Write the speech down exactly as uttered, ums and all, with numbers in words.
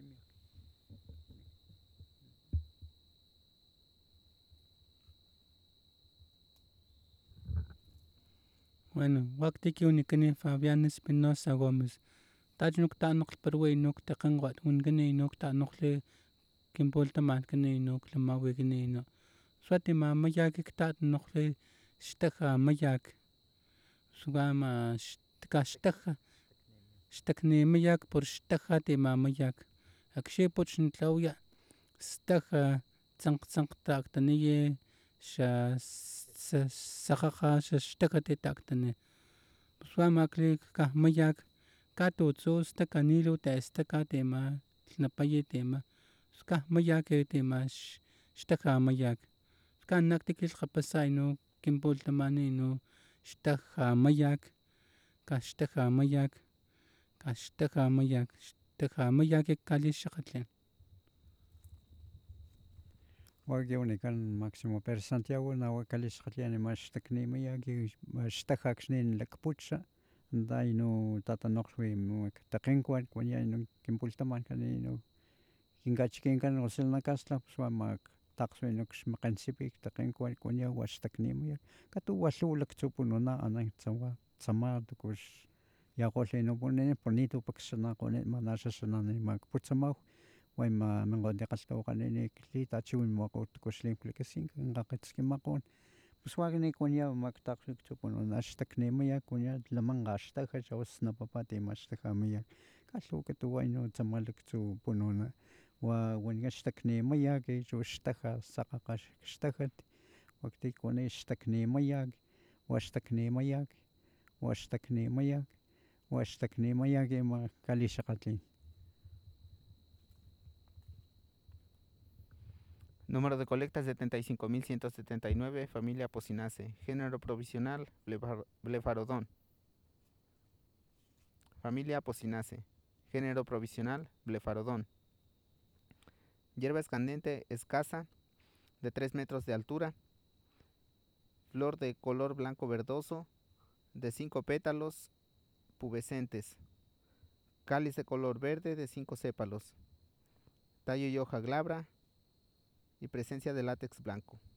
Bueno, waqtiki unikini Fabián Espinosa Gómez. Tajnuk tanuk perwe nuk takan wat ungene nuk tanuk le kimpolta matkene nuk le mawegene no. Swati ma mayak tat nuk le shtaka mayak. Sugama shtaka shtaka. Shtakne mayak por shtaka te ma mayak. Akshe poch nitlauya. Staka tsank tsank tak taniye sha sakaka sha shtaka te tak tane. Swama kle ka mayak. Kato tso staka nilo ta staka te ma napaye te ma. Ska mayak te ma shtaka mayak. Ska naktikil kapasay no kimpolta mani no shtaka mayak. Ka shtaka mayak. Ka shtaka mayak. Shtaka mayak e kali shakatlen. Wagyawnikan Máximo Pérez Santiago nawa kalishqatlani mashtaknimaya mashtajakshnin lakpucha dayno tatanoqwi taqinkuan kuanyayno kimpultaman kanino kinkachkinkan osilnakasla suamak taqsuinuksh maqansipik taqinkuan kuanya washtaknimaya katu walluwlak tsupununa anan tsawa tsama tukush yaqollino pone bonito paksanaqone manashashanani makputsamaw wayma manqontiqaltawaqanini llitachiwinmawaqu tukushlimplikasinka qaqetskimaqun pues wakni kunya maktaqsuk tsupununa ashtaknimaya kunya tlamanqa ashtaka chawasnapapati mashtakamaya kalhuka tuwayno tsamalak tsupununa wa waniga ashtaknimaya kichu ashtaka saqaqa ashtakat waktikuni ashtaknimaya washtaknimaya washtaknimaya washtaknimaya ima kalishaqatlin. Número de colecta setenta y cinco mil ciento setenta y nueve, familia Apocynaceae. Género provisional Blefarodon. Familia Apocynaceae. Género provisional Blefarodon. Hierba escandente escasa, de tres metros de altura. Flor de color blanco verdoso, de cinco pétalos pubescentes. Cáliz de color verde, de cinco sépalos. Tallo y hoja glabra y presencia de látex blanco.